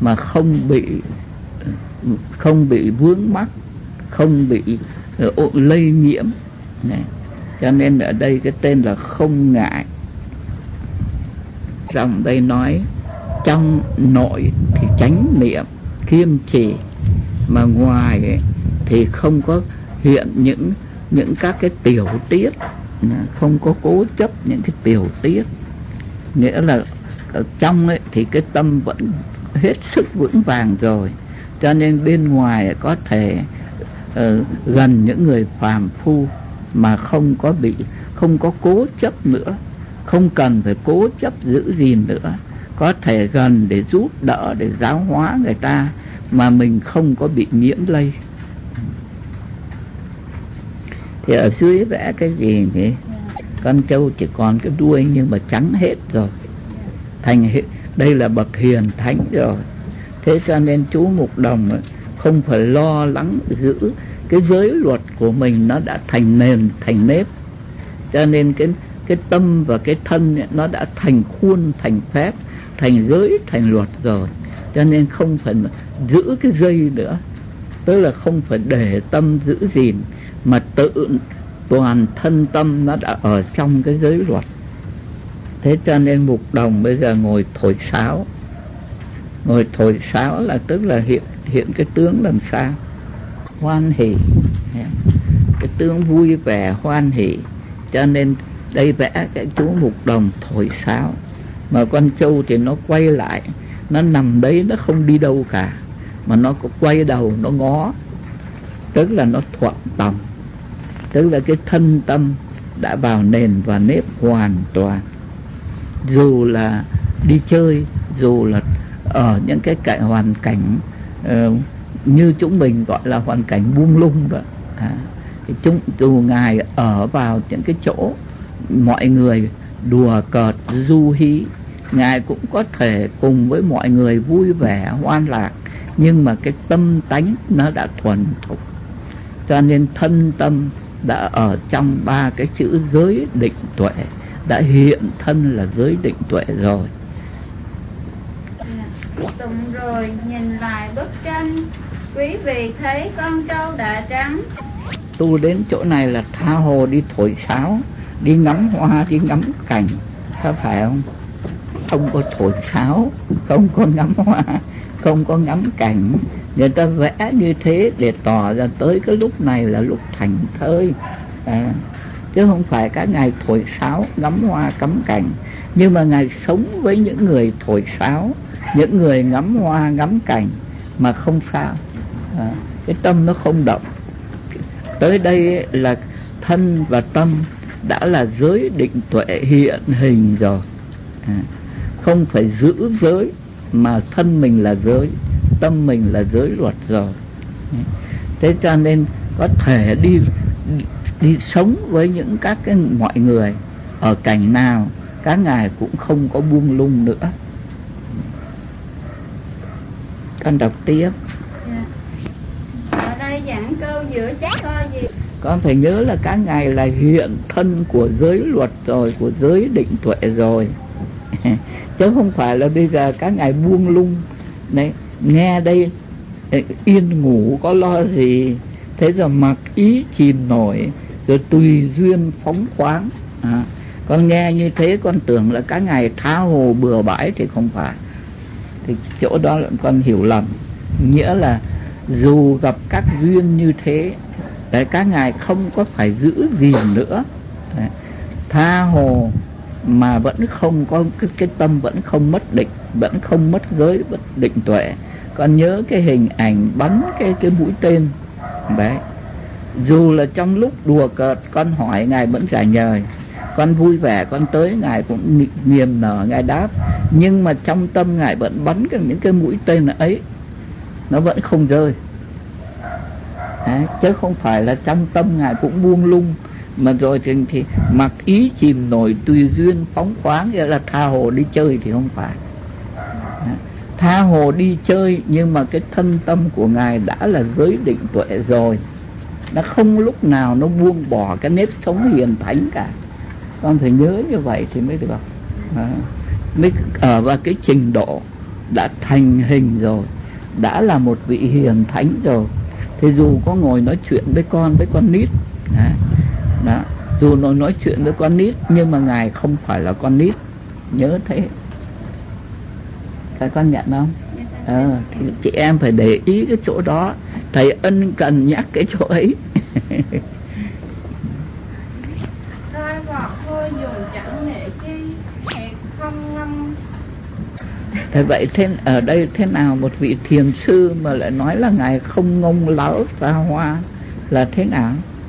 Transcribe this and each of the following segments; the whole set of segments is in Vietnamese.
mà không bị vướng mắc, không bị lây nhiễm này. Cho nên ở đây cái tên là không ngại. Dòng đây nói trong nội thì chánh niệm kiêm trì, mà ngoài ấy, thì không có hiện những các cái tiểu tiết, không có cố chấp những cái tiểu tiết. Nghĩa là ở trong ấy thì cái tâm vẫn hết sức vững vàng rồi, cho nên bên ngoài có thể gần những người phàm phu mà không có cố chấp nữa, không cần phải cố chấp giữ gìn nữa, có thể gần để giúp đỡ, để giáo hóa người ta mà mình không có bị nhiễm lây. Thì ở dưới vẽ cái gì nhỉ? Con trâu chỉ còn cái đuôi nhưng mà trắng hết rồi, đây là bậc hiền thánh rồi. Thế cho nên chú Mục Đồng không phải lo lắng giữ cái giới luật của mình, nó đã thành nền thành nếp, cho nên cái tâm và cái thân nó đã thành khuôn thành phép, thành giới thành luật rồi, cho nên không phải giữ cái dây nữa, tức là không phải để tâm giữ gìn, mà tự toàn thân tâm nó đã ở trong cái giới luật. Thế cho nên Mục Đồng bây giờ ngồi thổi sáo. Ngồi thổi sáo là tức là hiện cái tướng làm sao? Hoan hỷ, cái tướng vui vẻ hoan hỷ. Cho nên đây vẽ cái chú Mục Đồng thổi sáo, mà con trâu thì nó quay lại, nó nằm đấy, nó không đi đâu cả, mà nó có quay đầu nó ngó, tức là nó thuận tòng, tức là cái thân tâm đã vào nền và nếp hoàn toàn. Dù là đi chơi, dù là ở những cái hoàn cảnh như chúng mình gọi là hoàn cảnh buông lung đó, dù Ngài ở vào những cái chỗ mọi người đùa cợt du hí, Ngài cũng có thể cùng với mọi người vui vẻ hoan lạc, nhưng mà cái tâm tánh nó đã thuần thục, cho nên thân tâm đã ở trong ba cái chữ giới định tuệ, đã hiện thân là giới định tuệ rồi. Tụng rồi nhìn lại bức tranh, quý vị thấy con trâu đã trắng. Tu đến chỗ này là tha hồ đi thổi sáo, đi ngắm hoa, đi ngắm cảnh, có phải không? Không có thổi sáo, không có ngắm hoa, không có ngắm cảnh. Người ta vẽ như thế để tỏ ra tới cái lúc này là lúc thành thơi, chứ không phải các ngài thổi sáo ngắm hoa ngắm cảnh. Nhưng mà ngài sống với những người thổi sáo, những người ngắm hoa ngắm cảnh mà không sao, cái tâm nó không động. Tới đây là thân và tâm đã là giới định tuệ hiện hình rồi, không phải giữ giới, mà thân mình là giới, tâm mình là giới luật rồi. Thế cho nên có thể đi sống với những các cái mọi người ở cảnh nào, các ngài cũng không có buông lung nữa. Con đọc tiếp. Ở đây giảng câu giữa chắc coi gì? Con phải nhớ là các ngài là hiện thân của giới luật rồi, của giới định tuệ rồi, chứ không phải là bây giờ các ngài buông lung. Đấy, nghe đây yên ngủ có lo gì, thế rồi mặc ý chìm nổi, rồi tùy duyên phóng khoáng. Con nghe như thế con tưởng là các ngài tha hồ bừa bãi, thì không phải. Thì chỗ đó là con hiểu lầm. Nghĩa là dù gặp các duyên như thế, đấy, các ngài không có phải giữ gìn nữa, đấy, tha hồ mà vẫn không có cái tâm vẫn không mất định, vẫn không mất giới, vẫn định tuệ. Con nhớ cái hình ảnh bắn cái mũi tên đấy, dù là trong lúc đùa cợt con hỏi ngài vẫn trả lời, con vui vẻ con tới ngài cũng niềm nở ngài đáp, nhưng mà trong tâm ngài vẫn bắn những cái mũi tên ấy, nó vẫn không rơi. Đấy, chứ không phải là trong tâm ngài cũng buông lung, mà rồi thì mặc ý chìm nổi tùy duyên phóng khoáng, nghĩa là tha hồ đi chơi, thì không phải. Đấy, tha hồ đi chơi, nhưng mà cái thân tâm của ngài đã là giới định tuệ rồi, nó không lúc nào nó buông bỏ cái nếp sống hiền thánh cả. Con phải nhớ như vậy thì mới được, mới ở vào cái trình độ đã thành hình rồi, đã là một vị hiền thánh rồi, thì dù có ngồi nói chuyện với con nít đó, dù nó nói chuyện với con nít nhưng mà Ngài không phải là con nít, nhớ thế. Các con nhận không? Thì chị em phải để ý cái chỗ đó, thầy ân cần nhắc cái chỗ ấy. Thôi vọt thôi dùng chẳng nệ chi, hẹn không ngâm. Thế vậy ở đây thế nào một vị thiền sư mà lại nói là Ngài không ngông láo xa hoa là thế nào?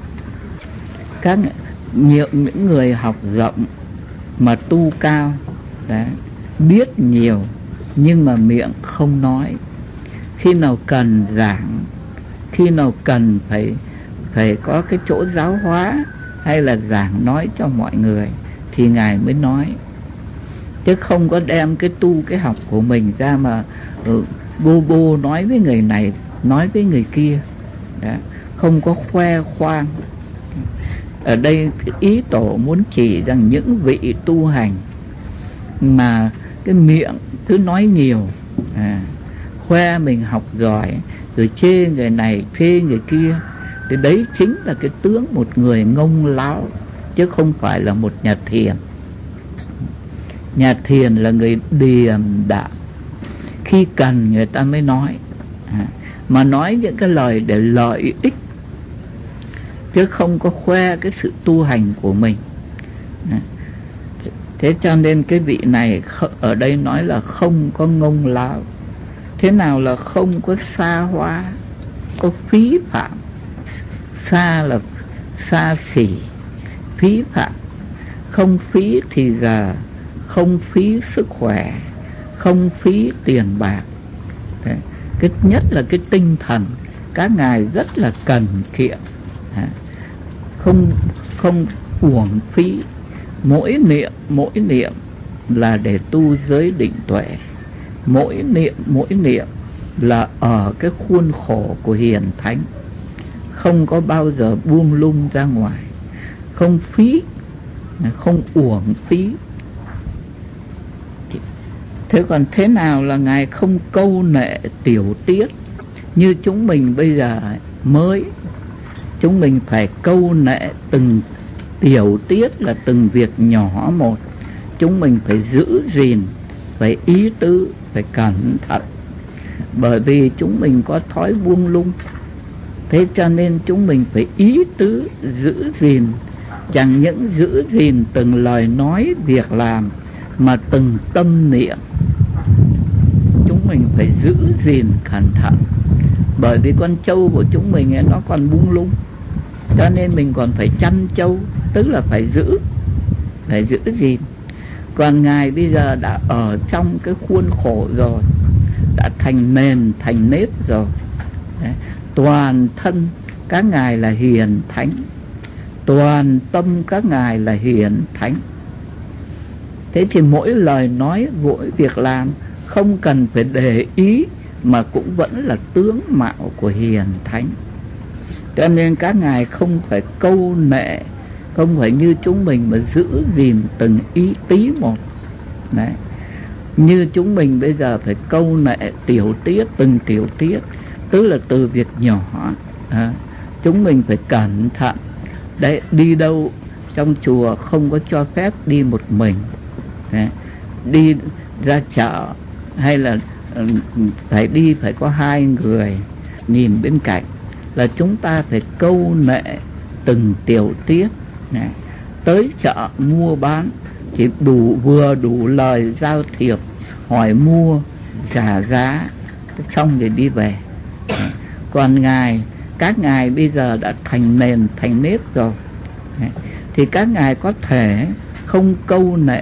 Những người học rộng mà tu cao đấy, biết nhiều nhưng mà miệng không nói. Khi nào cần giảng, khi nào cần phải có cái chỗ giáo hóa hay là giảng nói cho mọi người thì Ngài mới nói, chứ không có đem cái tu cái học của mình ra mà bô nói với người này, nói với người kia. Đó, không có khoe khoang. Ở đây ý tổ muốn chỉ rằng những vị tu hành mà cái miệng cứ nói nhiều, khoe mình học giỏi, rồi chê người này chê người kia, thì đấy chính là cái tướng một người ngông láo, chứ không phải là một nhà thiền. Nhà thiền là người điềm đạm, khi cần người ta mới nói, mà nói những cái lời để lợi ích, chứ không có khoe cái sự tu hành của mình. Thế cho nên cái vị này ở đây nói là không có ngông láo. Thế nào là không có xa hoa, có phí phạm? Xa là xa xỉ, phí phạm. Không phí thì giờ, không phí sức khỏe, không phí tiền bạc. Đấy. Cái nhất là cái tinh thần các ngài rất là cần kiệm, không uổng phí. Mỗi niệm là để tu giới định tuệ. Mỗi niệm là ở cái khuôn khổ của hiền thánh, không có bao giờ buông lung ra ngoài, không phí, không uổng phí. Thế còn thế nào là Ngài không câu nệ tiểu tiết? Như chúng mình bây giờ chúng mình phải câu nệ từng tiểu tiết, là từng việc nhỏ một. Chúng mình phải giữ gìn, phải ý tứ, phải cẩn thận, bởi vì chúng mình có thói buông lung. Thế cho nên chúng mình phải ý tứ giữ gìn, chẳng những giữ gìn từng lời nói việc làm, mà từng tâm niệm chúng mình phải giữ gìn cẩn thận. Bởi vì con trâu của chúng mình ấy, nó còn buông lung, cho nên mình còn phải chăn trâu, tức là phải giữ gìn. Còn Ngài bây giờ đã ở trong cái khuôn khổ rồi, đã thành nền thành nếp rồi. Đấy. Toàn thân các ngài là hiền thánh, toàn tâm các ngài là hiền thánh. Thế thì mỗi lời nói, mỗi việc làm không cần phải để ý, mà cũng vẫn là tướng mạo của hiền thánh. Cho nên các ngài không phải câu nệ, không phải như chúng mình mà giữ gìn từng ý tí một. Đấy. Như chúng mình bây giờ phải câu nệ tiểu tiết, từng tiểu tiết, tức là từ việc nhỏ. Chúng mình phải cẩn thận. Đấy, đi đâu trong chùa không có cho phép đi một mình. Đấy. Đi ra chợ hay là phải có hai người nhìn bên cạnh, là chúng ta phải câu nệ từng tiểu tiết. Đấy. Tới chợ mua bán chỉ vừa đủ lời giao thiệp, hỏi mua, trả giá, xong rồi đi về. Còn các ngài bây giờ đã thành nền thành nếp rồi, thì các ngài có thể không câu nệ.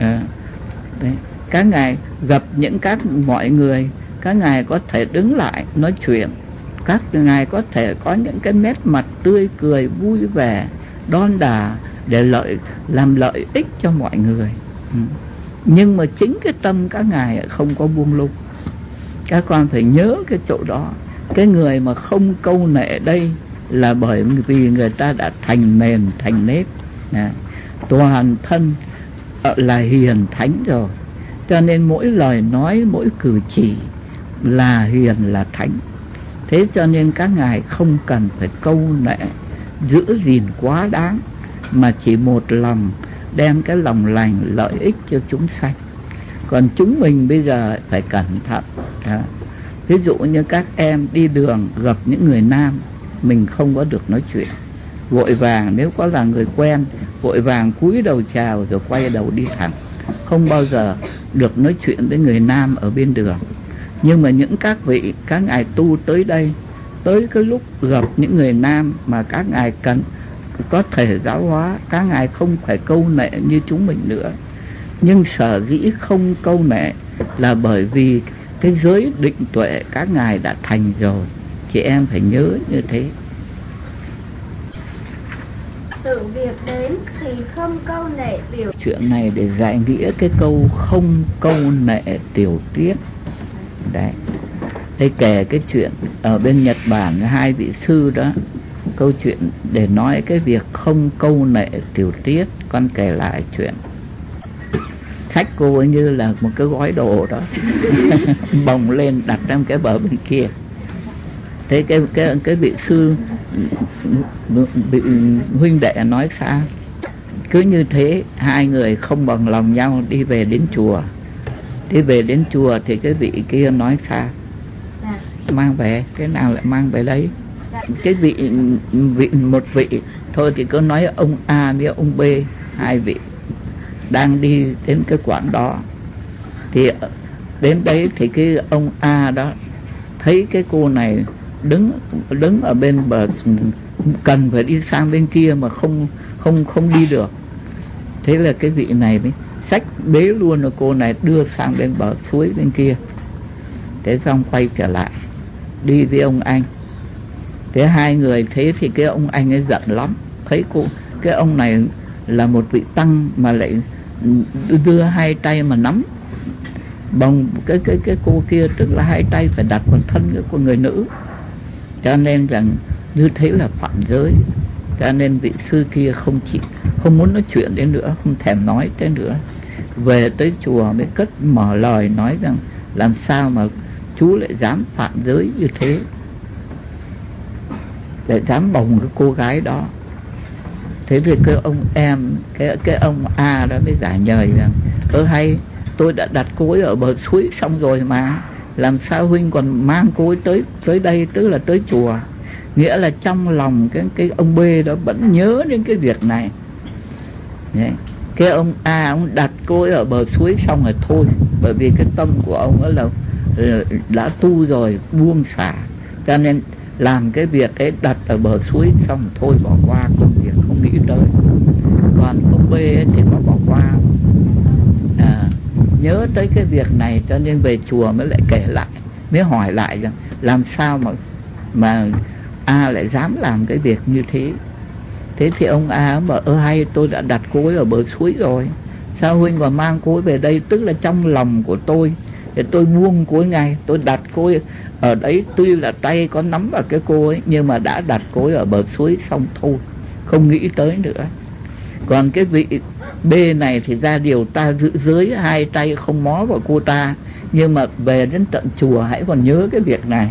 Các ngài gặp mọi người, các ngài có thể đứng lại nói chuyện, các ngài có thể có những cái nét mặt tươi cười vui vẻ đon đả để làm lợi ích cho mọi người. Nhưng mà chính cái tâm các ngài không có buông lung. Các con phải nhớ cái chỗ đó. Cái người mà không câu nệ đây là bởi vì người ta đã thành nền thành nếp, toàn thân là hiền thánh rồi. Cho nên mỗi lời nói, mỗi cử chỉ là hiền là thánh. Thế cho nên các ngài không cần phải câu nệ giữ gìn quá đáng, mà chỉ một lòng đem cái lòng lành lợi ích cho chúng sanh. Còn chúng mình bây giờ phải cẩn thận. Ví dụ như các em đi đường gặp những người nam, mình không có được nói chuyện, vội vàng, nếu có là người quen, vội vàng cúi đầu chào rồi quay đầu đi thẳng, không bao giờ được nói chuyện với người nam ở bên đường. Nhưng mà những các vị, các ngài tu tới đây, tới cái lúc gặp những người nam mà các ngài cần có thể giáo hóa, các ngài không phải câu nệ như chúng mình nữa. Nhưng sở dĩ không câu nệ là bởi vì cái giới định tuệ các ngài đã thành rồi. Chị em phải nhớ như thế. Sự việc đến thì không câu nệ tiểu. Chuyện này để giải nghĩa cái câu không câu nệ tiểu tiết. Đấy. Đây kể cái chuyện ở bên Nhật Bản, hai vị sư đó, câu chuyện để nói cái việc không câu nệ tiểu tiết. Con kể lại chuyện khách cô ấy như là một cái gói đồ đó bồng lên đặt trong cái bờ bên kia. Thế cái vị sư bị huynh đệ nói sao? Cứ như thế hai người không bằng lòng nhau đi về đến chùa. Đi về đến chùa thì cái vị kia nói sao? Mang về, cái nào lại mang về đấy? Cái vị một vị thôi thì cứ nói ông A với ông B, hai vị đang đi đến cái quán đó. Thì đến đấy thì cái ông A đó thấy cái cô này đứng ở bên bờ, cần phải đi sang bên kia mà không đi được. Thế là cái vị này mới xách bế luôn rồi cô này đưa sang bên bờ suối bên kia. Thế xong quay trở lại đi với ông anh. Thế hai người thế thì cái ông anh ấy giận lắm, thấy cái ông này là một vị tăng mà lại đưa hai tay mà nắm bồng cái cô kia, tức là hai tay phải đặt vào thân của người nữ, cho nên rằng như thế là phạm giới. Cho nên vị sư kia không muốn nói chuyện đến nữa, không thèm nói tới nữa. Về tới chùa mới cất mở lời nói rằng làm sao mà chú lại dám phạm giới như thế, lại dám bồng cái cô gái đó. Thế thì cái ông em, cái ông A đó mới giải nhời rằng hay tôi đã đặt cô ấy ở bờ suối xong rồi mà, làm sao huynh còn mang cô ấy tới đây, tức là tới chùa. Nghĩa là trong lòng cái ông B đó vẫn nhớ đến cái việc này. Cái ông A ông đặt cô ấy ở bờ suối xong rồi thôi, bởi vì cái tâm của ông ấy là đã tu rồi, buông xả, cho nên làm cái việc ấy đặt ở bờ suối xong thôi bỏ qua công việc, không nghĩ tới. Còn ông B ấy thì có bỏ qua, nhớ tới cái việc này, cho nên về chùa mới lại kể lại, mới hỏi lại rằng làm sao mà A lại dám làm cái việc như thế. Thế thì ông A bảo hay tôi đã đặt cô ấy ở bờ suối rồi, sao huynh còn mang cô ấy về đây? Tức là trong lòng của tôi thì tôi buông cô ấy ngay, tôi đặt cô ấy ở đấy, tuy là tay có nắm vào cái cô ấy nhưng mà đã đặt cô ấy ở bờ suối xong thôi, không nghĩ tới nữa. Còn cái vị B này thì ra điều ta giữ giới, hai tay không mó vào cô ta, nhưng mà về đến tận chùa hãy còn nhớ cái việc này.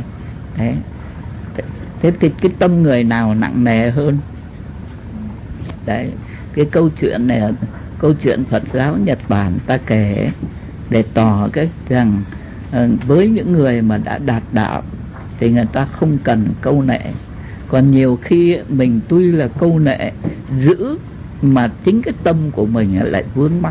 Thế thì cái tâm người nào nặng nề hơn? Đấy, cái câu chuyện này, câu chuyện Phật giáo Nhật Bản ta kể để tỏ cái rằng với những người mà đã đạt đạo thì người ta không cần câu nệ. Còn nhiều khi mình tuy là câu nệ giữ mà chính cái tâm của mình lại vướng mắc.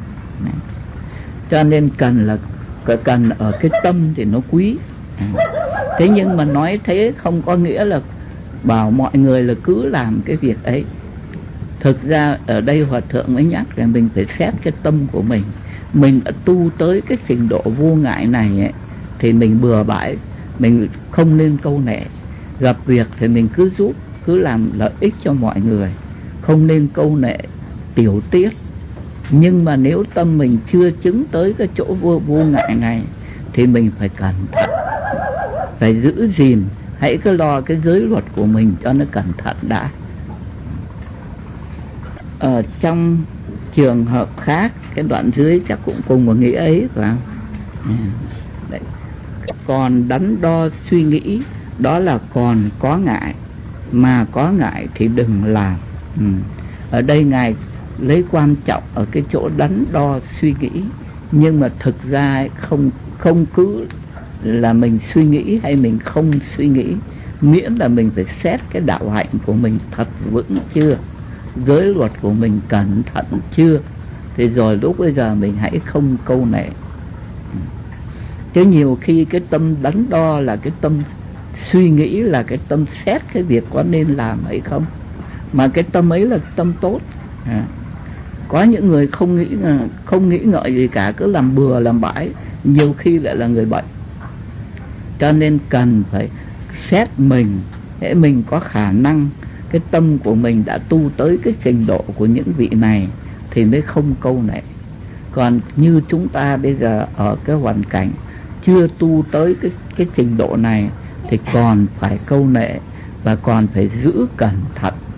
Cho nên cần ở cái tâm thì nó quý. Thế nhưng mà nói thế không có nghĩa là bảo mọi người là cứ làm cái việc ấy. Thực ra ở đây Hòa Thượng mới nhắc là mình phải xét cái tâm của mình. Mình đã tu tới cái trình độ vô ngại này ấy, thì mình bừa bãi, mình không nên câu nệ. Gặp việc thì mình cứ giúp, cứ làm lợi ích cho mọi người, không nên câu nệ tiểu tiết. Nhưng mà nếu tâm mình chưa chứng tới cái chỗ vô ngại này thì mình phải cẩn thận, phải giữ gìn. Hãy cứ lo cái giới luật của mình cho nó cẩn thận đã. Ở trong trường hợp khác cái đoạn dưới chắc cũng cùng một nghĩa ấy phải không? Đấy. Còn đắn đo suy nghĩ đó là còn có ngại, mà có ngại thì đừng làm. Ở đây Ngài lấy quan trọng ở cái chỗ đắn đo suy nghĩ, nhưng mà thực ra không cứ là mình suy nghĩ hay mình không suy nghĩ, miễn là mình phải xét cái đạo hạnh của mình thật vững chưa, giới luật của mình cẩn thận chưa, thì rồi lúc bây giờ mình hãy không câu nệ. Chứ nhiều khi cái tâm đắn đo là cái tâm suy nghĩ, là cái tâm xét cái việc có nên làm hay không, mà cái tâm ấy là tâm tốt. Có những người không nghĩ ngợi gì cả, cứ làm bừa làm bãi, nhiều khi lại là người bệnh. Cho nên cần phải xét mình, để mình có khả năng, cái tâm của mình đã tu tới cái trình độ của những vị này thì mới không câu nệ. Còn như chúng ta bây giờ ở cái hoàn cảnh chưa tu tới cái trình độ này thì còn phải câu nệ, và còn phải giữ cẩn thận